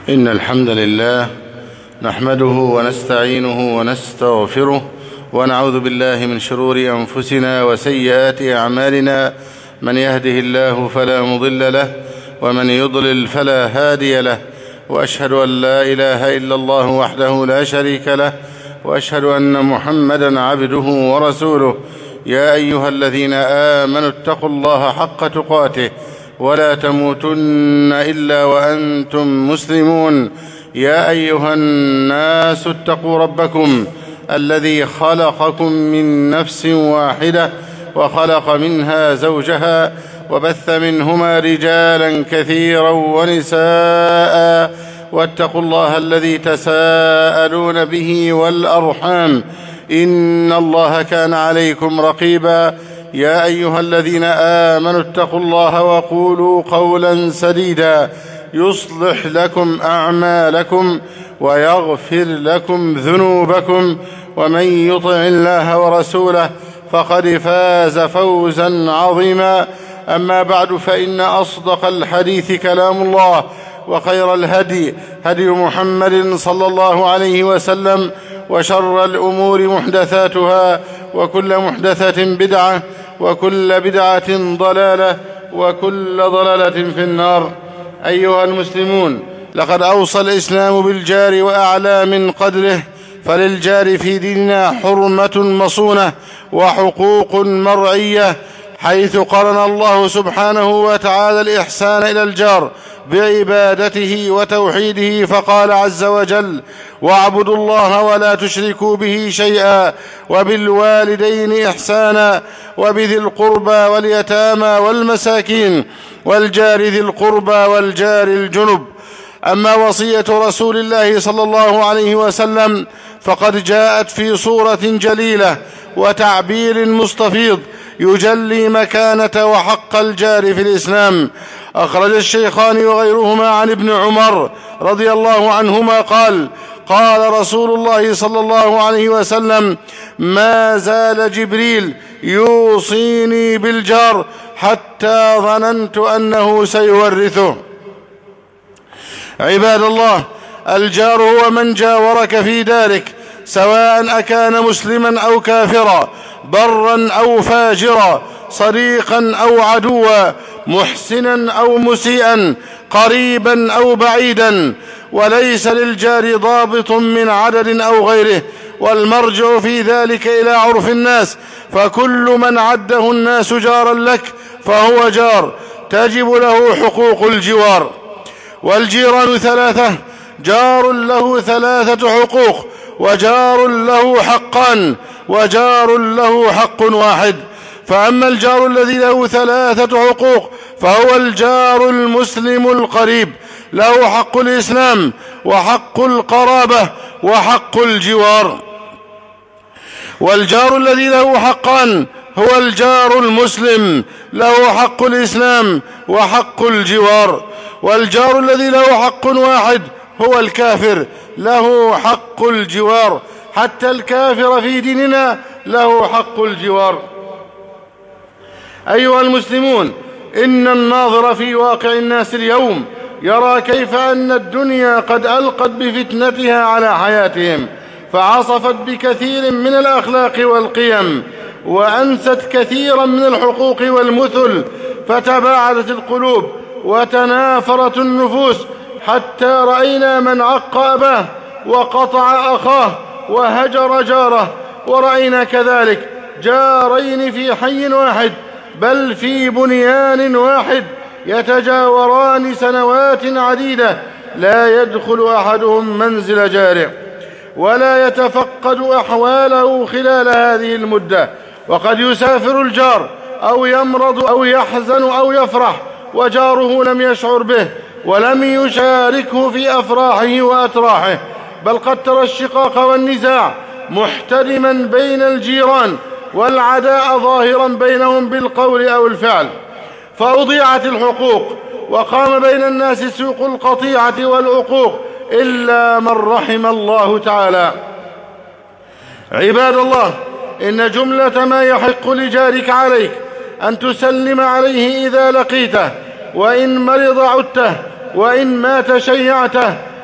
إن الحمد لله نحمده ونستعينه ونستغفره ونعوذ بالله من شرور أنفسنا وسيئات أعمالنا. من يهده الله فلا مضل له ومن يضلل فلا هادي له، وأشهد أن لا إله إلا الله وحده لا شريك له، وأشهد أن محمدا عبده ورسوله. يا أيها الذين آمنوا اتقوا الله حق تقاته ولا تموتن إلا وأنتم مسلمون. يا أيها الناس اتقوا ربكم الذي خلقكم من نفس واحدة وخلق منها زوجها وبث منهما رجالا كثيرا ونساء، واتقوا الله الذي تساءلون به والأرحام إن الله كان عليكم رقيبا. يا أيها الذين آمنوا اتقوا الله وقولوا قولا سديدا يصلح لكم أعمالكم ويغفر لكم ذنوبكم، ومن يطع الله ورسوله فقد فاز فوزا عظيما. أما بعد، فإن أصدق الحديث كلام الله، وخير الهدي هدي محمد صلى الله عليه وسلم، وشر الأمور محدثاتها، وكل محدثة بدعة، وكل بدعة ضلالة، وكل ضلالة في النار. أيها المسلمون، لقد أوصى الإسلام بالجار وأعلى من قدره، فللجار في ديننا حرمة مصونة وحقوق مرعية، حيث قرن الله سبحانه وتعالى الإحسان إلى الجار بعبادته وتوحيده، فقال عز وجل: واعبدوا الله ولا تشركوا به شيئا وبالوالدين إحسانا وبذي القربى واليتامى والمساكين والجار ذي القربى والجار الجنب. أما وصية رسول الله صلى الله عليه وسلم فقد جاءت في صورة جليلة وتعبير مستفيض يجلي مكانة وحق الجار في الإسلام. أخرج الشيخان وغيرهما عن ابن عمر رضي الله عنهما قال رسول الله صلى الله عليه وسلم: ما زال جبريل يوصيني بالجار حتى ظننت أنه سيورثه. عباد الله، الجار هو من جاورك في دارك، سواء أكان مسلما أو كافرا، برا أو فاجرا، صديقا أو عدوا، محسنا أو مسيئا، قريبا أو بعيدا، وليس للجار ضابط من عدد أو غيره، والمرجع في ذلك إلى عرف الناس، فكل من عده الناس جارا لك فهو جار، تجب له حقوق الجوار. والجيران ثلاثة: جار له 3 حقوق، وجار له حقان، وجار له حق واحد. فأما الجار الذي له 3 حقوق فهو الجار المسلم القريب، له حق الإسلام وحق القرابة وحق الجوار. والجار الذي له حقان هو الجار المسلم، له حق الإسلام وحق الجوار. والجار الذي له حق واحد هو الكافر، له حق الجوار، حتى الكافر في ديننا له حق الجوار. أيها المسلمون، إن الناظر في واقع الناس اليوم يرى كيف أن الدنيا قد ألقت بفتنتها على حياتهم، فعصفت بكثير من الأخلاق والقيم، وأنست كثيرا من الحقوق والمثل، فتباعدت القلوب وتنافرت النفوس، حتى رأينا من عق أباه وقطع أخاه وهجر جاره، ورأينا كذلك جارين في حي واحد، بل في بنيان واحد، يتجاوران سنوات عديدة، لا يدخل أحدهم منزل جاره ولا يتفقد أحواله خلال هذه المدة. وقد يسافر الجار أو يمرض أو يحزن أو يفرح وجاره لم يشعر به ولم يشاركه في أفراحه وأتراحه، بل قد ترى الشقاق والنزاع محتدما بين الجيران، والعداء ظاهرا بينهم بالقول أو الفعل، فأضيعت الحقوق وقام بين الناس سوق القطيعة والعقوق، إلا من رحم الله تعالى. عباد الله، إن جملة ما يحق لجارك عليك أن تسلم عليه إذا لقيته، وإن مرض عدته، وإن مات شيعته،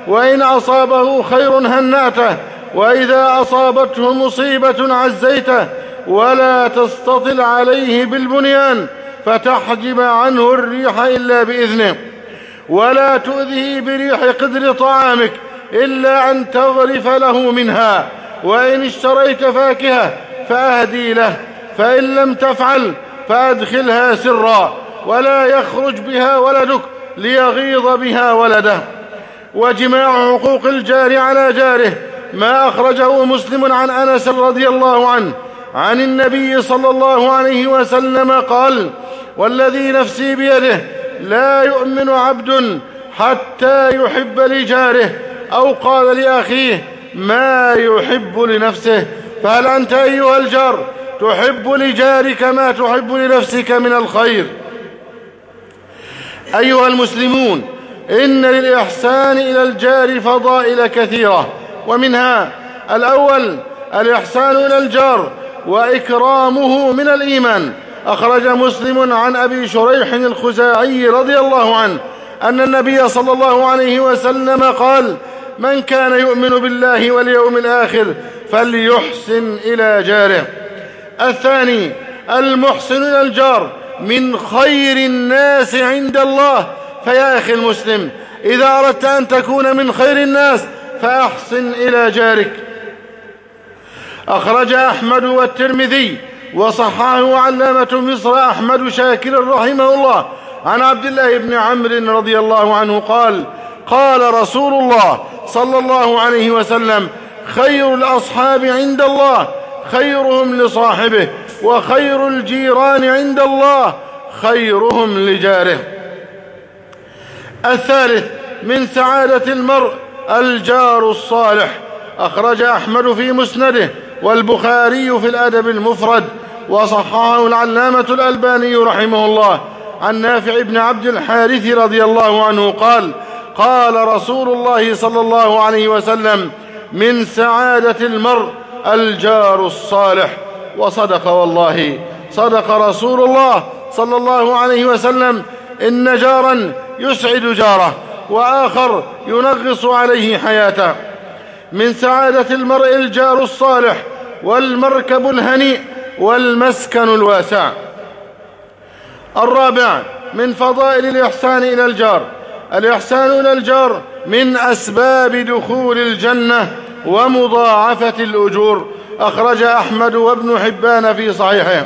وإن أصابه خير هنأته، وإذا أصابته مصيبة عزيته، ولا تستطل عليه بالبنيان فتحجب عنه الريح إلا بإذنه، ولا تؤذه بريح قدر طعامك إلا أن تغرف له منها، وإن اشتريت فاكهة فأهدي له، فإن لم تفعل فأدخلها سرا، ولا يخرج بها ولدك ليغيظ بها ولده. وجماع حقوق الجار على جاره ما أخرجه مسلم عن أنس رضي الله عنه عن النبي صلى الله عليه وسلم قال: والذي نفسي بيده لا يؤمن عبد حتى يحب لجاره، أو قال لأخيه ما يحب لنفسه. فهل أنت أيها الجار تحب لجارك ما تحب لنفسك من الخير؟ أيها المسلمون، إن للإحسان إلى الجار فضائل كثيرة، ومنها: الأول الإحسان إلى الجار وإكرامه من الإيمان. أخرج مسلم عن أبي شريح الخزاعي رضي الله عنه أن النبي صلى الله عليه وسلم قال: من كان يؤمن بالله واليوم الآخر فليحسن إلى جاره. الثاني المحسن إلى الجار من خير الناس عند الله. فيا أخي المسلم، إذا أردت أن تكون من خير الناس فأحسن إلى جارك. أخرج أحمد والترمذي وصححه علامة مصر أحمد شاكر رحمه الله عن عبد الله بن عمرو رضي الله عنه قال: قال رسول الله صلى الله عليه وسلم: خير الأصحاب عند الله خيرهم لصاحبه، وخير الجيران عند الله خيرهم لجاره. الثالث من سعادة المرء الجار الصالح. أخرج أحمد في مسنده والبخاري في الأدب المفرد، وصححه العلامة الألباني رحمه الله عن نافع بن عبد الحارث رضي الله عنه قال: قال رسول الله صلى الله عليه وسلم: من سعادة المرء الجار الصالح. وصدق والله، صدق رسول الله صلى الله عليه وسلم: إن جارا يسعد جاره، وآخر ينغص عليه حياته. من سعادة المرء الجار الصالح، والمركب الهنيء، والمسكن الواسع. الرابع من فضائل الإحسان إلى الجار. الإحسان إلى الجار من أسباب دخول الجنة ومضاعفة الأجور. أخرج أحمد وابن حبان في صحيحه،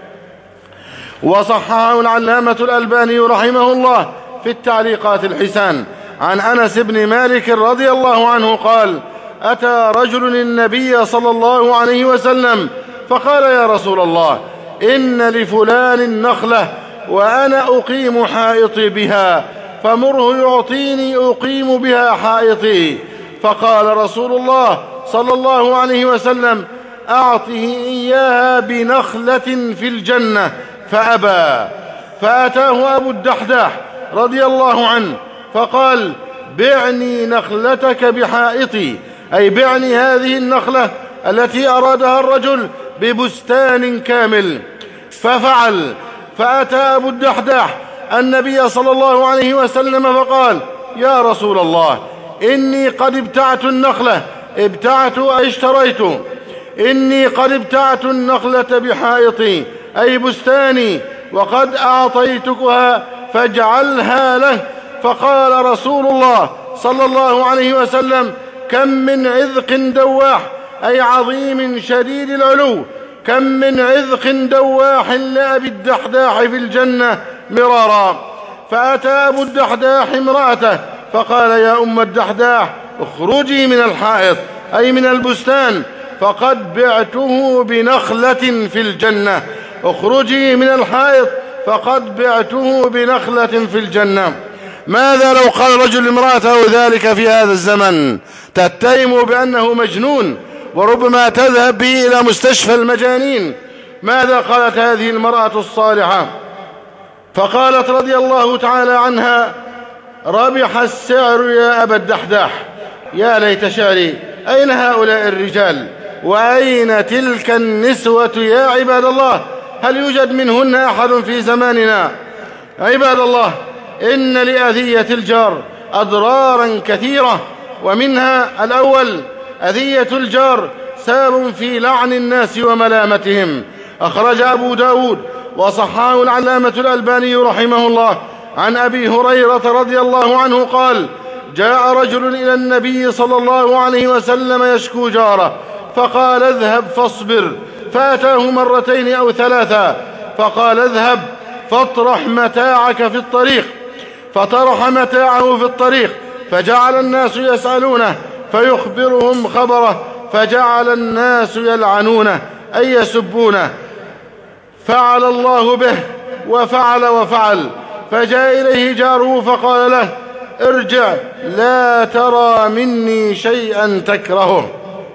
وصححه العلامة الألباني رحمه الله في التعليقات الحسان عن أنس بن مالك رضي الله عنه قال: أتى رجل النبي صلى الله عليه وسلم فقال: يا رسول الله، إن لفلان نخلة وأنا أقيم حائطي بها، فمره يعطيني أقيم بها حائطي. فقال رسول الله صلى الله عليه وسلم: أعطه إياها بنخلة في الجنة، فأبى. فأتاه أبو الدحداح رضي الله عنه فقال: بعني نخلتك بحائطي، أي بعني هذه النخلة التي أرادها الرجل ببستان كامل. ففعل. فأتى أبو الدحداح النبي صلى الله عليه وسلم فقال: يا رسول الله، إني قد ابتعت النخلة، ابتعت أي اشتريت، إني قد ابتعت النخلة بحائطي أي بستاني، وقد أعطيتكها فاجعلها له. فقال رسول الله صلى الله عليه وسلم: كم من عذق دواح، أي عظيم شديد العلو، كم من عذق دواح لأبي الدحداح في الجنة مرارا. فأتى أبو الدحداح امرأته فقال: يا أم الدحداح، اخرجي من الحائط أي من البستان، فقد بعته بنخلة في الجنة. اخرجي من الحائط فقد بعته بنخلة في الجنة. ماذا لو قال رجل امرأته ذلك في هذا الزمن؟ تتهم بأنه مجنون، وربما تذهب به إلى مستشفى المجانين. ماذا قالت هذه المرأة الصالحة؟ فقالت رضي الله تعالى عنها: ربح السعر يا أبا الدحداح. يا ليت شعري، أين هؤلاء الرجال؟ وأين تلك النسوة يا عباد الله؟ هل يوجد منهن أحد في زماننا؟ عباد الله، إن لأذية الجار أضرارا كثيرة، ومنها: الأول أذية الجار سبب في لعن الناس وملامتهم. أخرج أبو داود وصححه العلامة الألباني رحمه الله عن أبي هريرة رضي الله عنه قال: جاء رجل إلى النبي صلى الله عليه وسلم يشكو جاره، فقال: اذهب فاصبر. فأتاه مرتين أو ثلاثا، فقال: اذهب فاطرح متاعك في الطريق. فطرح متاعه في الطريق، فجعل الناس يسألونه فيخبرهم خبره، فجعل الناس يلعنونه أي يسبونه. فعل الله به وفعل. فجاء إليه جاره فقال له: ارجع، لا ترى مني شيئا تكرهه.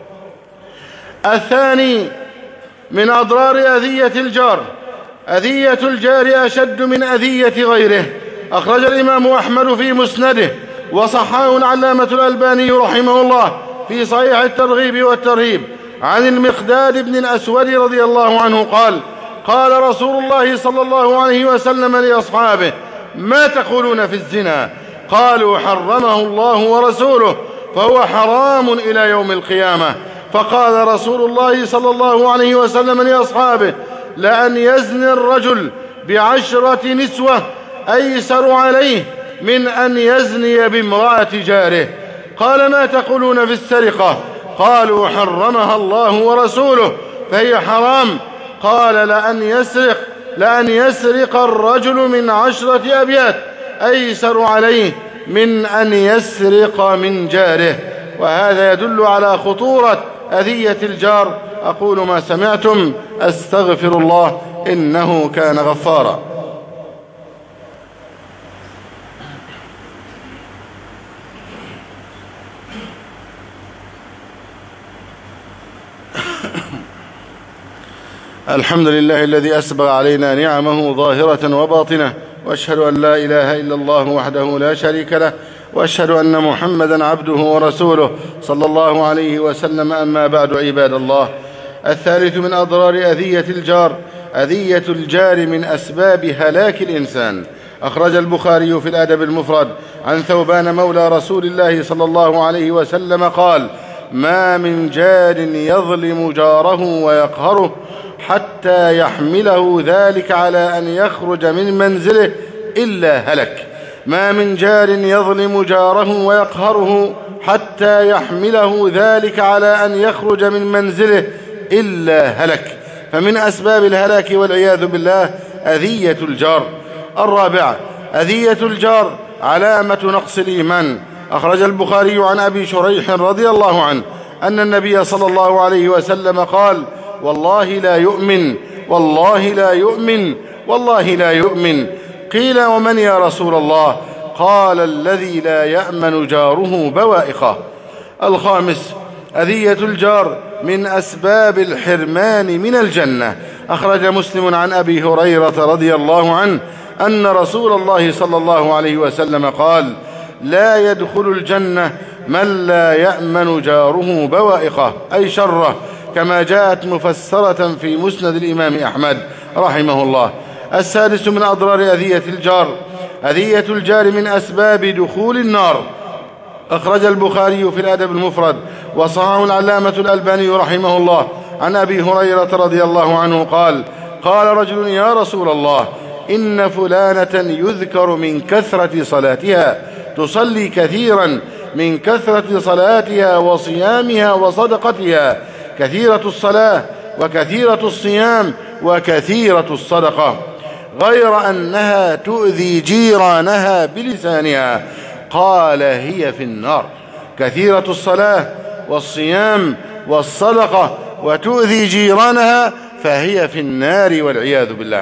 الثاني من أضرار أذية الجار: أذية الجار أشد من أذية غيره. أخرج الإمام أحمد في مسنده وصححه العلامة الألباني رحمه الله في صحيح الترغيب والترهيب عن المقداد بن الأسود رضي الله عنه قال: قال رسول الله صلى الله عليه وسلم لأصحابه: ما تقولون في الزنا؟ قالوا: حرمه الله ورسوله، فهو حرام إلى يوم القيامة. فقال رسول الله صلى الله عليه وسلم لأصحابه: لأن يزني الرجل ب10 نسوة أيسر عليه من أن يزني بامرأة جاره. قال: ما تقولون في السرقة؟ قالوا: حرمها الله ورسوله، فهي حرام. قال: لأن يسرق الرجل من 10 أبيات أيسر عليه من أن يسرق من جاره. وهذا يدل على خطورة أذية الجار. أقول ما سمعتم، أستغفر الله، إنه كان غفارا. الحمد لله الذي أسبغ علينا نعمه ظاهرة وباطنة، وأشهد أن لا إله إلا الله وحده لا شريك له، وأشهد أن محمدا عبده ورسوله صلى الله عليه وسلم. أما بعد، عباد الله، الثالث من أضرار أذية الجار: أذية الجار من أسباب هلاك الإنسان. أخرج البخاري في الأدب المفرد عن ثوبان مولى رسول الله صلى الله عليه وسلم قال: ما من جار يظلم جاره ويقهره حتى يحمله ذلك على أن يخرج من منزله إلا هلك. ما من جار يظلم جاره ويقهره حتى يحمله ذلك على أن يخرج من منزله إلا هلك. فمن أسباب الهلاك والعياذ بالله أذية الجار. الرابعة: أذية الجار علامة نقص الإيمان. أخرج البخاري عن أبي شريح رضي الله عنه أن النبي صلى الله عليه وسلم قال: والله لا يؤمن، والله لا يؤمن، والله لا يؤمن. قيل: ومن يا رسول الله؟ قال: الذي لا يأمن جاره بوائقه. الخامس: أذية الجار من أسباب الحرمان من الجنة. أخرج مسلم عن أبي هريرة رضي الله عنه أن رسول الله صلى الله عليه وسلم قال: لا يدخل الجنة من لا يأمن جاره بوائقه، أي شره، كما جاءت مفسرة في مسند الإمام أحمد رحمه الله. السادس من أضرار أذية الجار: أذية الجار من أسباب دخول النار. أخرج البخاري في الأدب المفرد وصححه العلامة الألباني رحمه الله عن أبي هريرة رضي الله عنه قال: قال رجل: يا رسول الله، إن فلانة يذكر من كثرة صلاتها، تصلي كثيرا، من كثرة صلاتها وصيامها وصدقتها، كثيرة الصلاة وكثيرة الصيام وكثيرة الصدقة، غير أنها تؤذي جيرانها بلسانها. قال: هي في النار. كثيرة الصلاة والصيام والصدقة وتؤذي جيرانها، فهي في النار والعياذ بالله.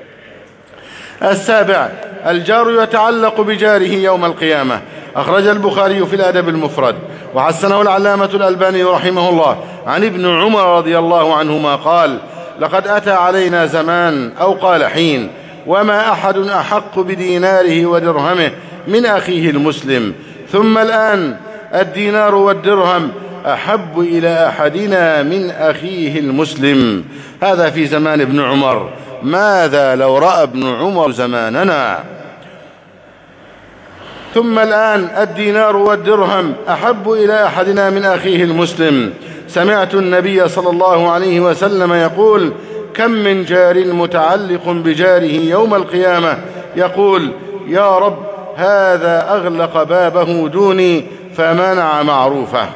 السابع: الجار يتعلق بجاره يوم القيامة. أخرج البخاري في الأدب المفرد وحسنه العلامة الألباني رحمه الله عن ابن عمر رضي الله عنهما قال: لقد أتى علينا زمان، أو قال حين، وما أحد أحق بديناره ودرهمه من أخيه المسلم، ثم الآن الدينار والدرهم أحب إلى أحدنا من أخيه المسلم. هذا في زمان ابن عمر. ماذا لو رأى ابن عمر زماننا؟ ثم الآن الدينار والدرهم أحب إلى أحدنا من أخيه المسلم. سمعت النبي صلى الله عليه وسلم يقول: كم من جار متعلق بجاره يوم القيامة يقول: يا رب هذا أغلق بابه دوني فمنع معروفه.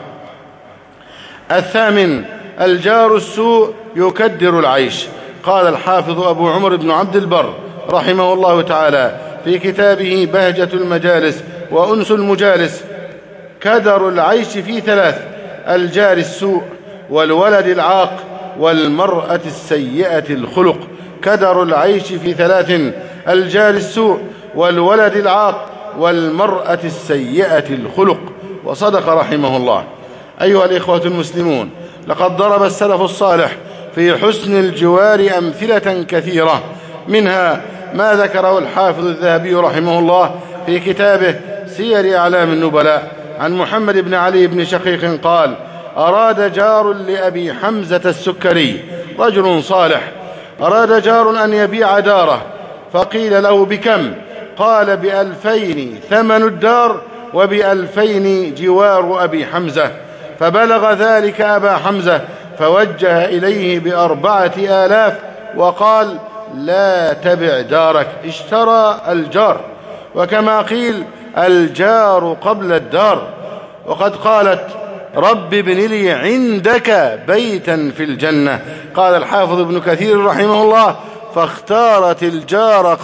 8. الجار السوء يكدر العيش. قال الحافظ أبو عمر بن عبد البر رحمه الله تعالى في كتابه بهجة المجالس وأنس المجالس: كدر العيش في 3: الجار السوء، والولد العاق، والمرأة السيئة الخلق. كدر العيش في 3: الجار السوء، والولد العاق، والمرأة السيئة الخلق. وصدق رحمه الله. أيها الإخوة المسلمون، لقد ضرب السلف الصالح في حسن الجوار أمثلة كثيرة، منها ما ذكره الحافظ الذهبي رحمه الله في كتابه سير أعلام النبلاء عن محمد بن علي بن شقيق قال: أراد جار لأبي حمزة السكري، رجل صالح، أراد جار أن يبيع داره، فقيل له: بكم؟ قال: ب2000 ثمن الدار، وب2000 جوار أبي حمزة. فبلغ ذلك أبا حمزة فوجه إليه ب4000 وقال: لا تبع دارك، اشترى الجار. وكما قيل: الجار قبل الدار. وقد قالت: رب ابن لي عندك بيتا في الجنة. قال الحافظ ابن كثير رحمه الله: فاختارت الجار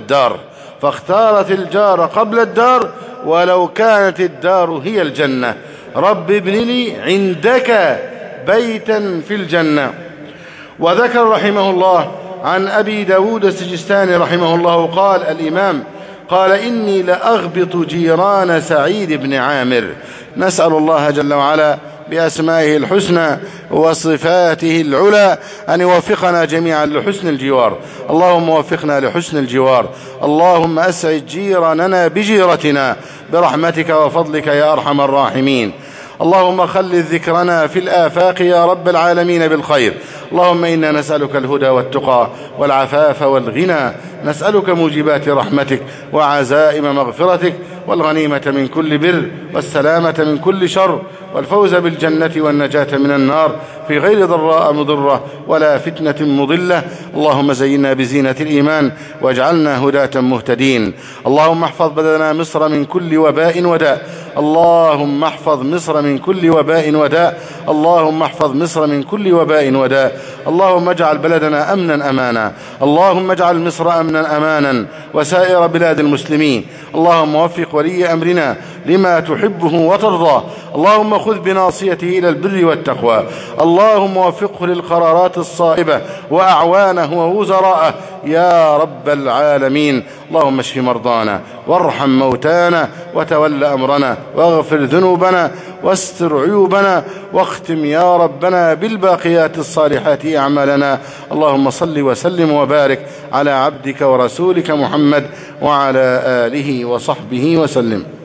قبل الدار ولو كانت الدار هي الجنة. رب ابن لي عندك بيتا في الجنة. وذكر رحمه الله عن أبي داود السجستاني رحمه الله قال الإمام: قال: إني لأغبط جيران سعيد بن عامر. نسأل الله جل وعلا بأسمائه الحسنى وصفاته العلى أن يوفقنا جميعا لحسن الجوار. اللهم وفقنا لحسن الجوار. اللهم أسعد جيراننا بجيرتنا برحمتك وفضلك يا أرحم الراحمين. اللهم خلد ذكرنا في الآفاق يا رب العالمين بالخير. اللهم إنا نسألك الهدى والتقى والعفاف والغنى، نسألك موجبات رحمتك وعزائم مغفرتك والغنيمة من كل بر والسلامة من كل شر والفوز بالجنة والنجاة من النار في غير ضراء مضرة ولا فتنة مضلة. اللهم زينا بزينة الإيمان واجعلنا هداة مهتدين. اللهم احفظ بلدنا مصر من كل وباء وداء. اللهم احفظ مصر من كل وباء وداء. اللهم احفظ مصر من كل وباء وداء. اللهم اجعل بلدنا أمنا أمانا. اللهم اجعل مصر أمنا أمانا وسائر بلاد المسلمين. اللهم وفق ولي أمرنا لما تحبه وترضاه. اللهم خذ بناصيته إلى البر والتقوى. اللهم وفقه للقرارات الصائبة وأعوانه ووزراءه يا رب العالمين. اللهم اشف مرضانا وارحم موتانا وتول أمرنا واغفر ذنوبنا واستر عيوبنا واختم يا ربنا بالباقيات الصالحات أعمالنا. اللهم صل وسلم وبارك على عبدك ورسولك محمد وعلى آله وصحبه وسلم.